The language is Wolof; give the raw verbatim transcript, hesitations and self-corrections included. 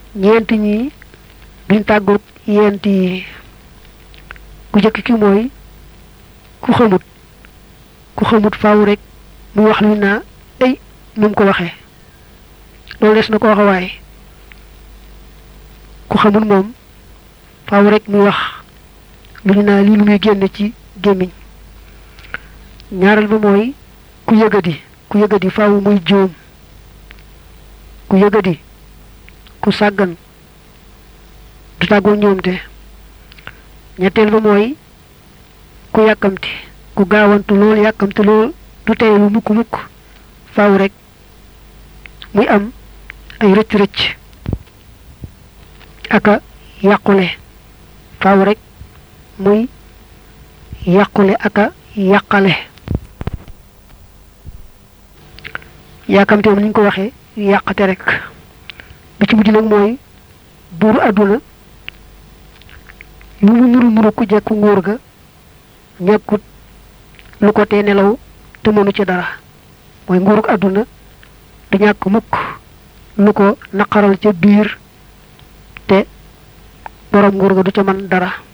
ñeent ñi duñ tàggoog yent yi ku jëkk ki mooy ku xamut ku xamut faaw rek muy wax lu naa ay num ko waxee loolu des na ko waxa waaye ku xamul moom faaw rek muy wax lu naa lii lu muy génn ci gémmiñ ñaaral ba mooy ku yëgadi ku yëgadi faaw muy juum ku yëgadi ku sàggan du tàggoo ñoomte ñetteel ba mooy ku yàkkamti ku gaawantu lool yàkkamti lool du teelu mukk mukk faaw rek muy am ay rëcc rëcc aka yàqule faaw rek muy yàqule aka yàqale yàkkamti moom ni ñu ko waxee yàqate rek bi ci mujj nag mooy buuru àdduna lu mu nuru nuru ku jekku nguur ga ñekkut lu ko tee nelaw te mënu ci dara mooy nguuruk àdduna du ñàkk mukk lu ko naqaral ca biir te borom nguur ga du ca mën dara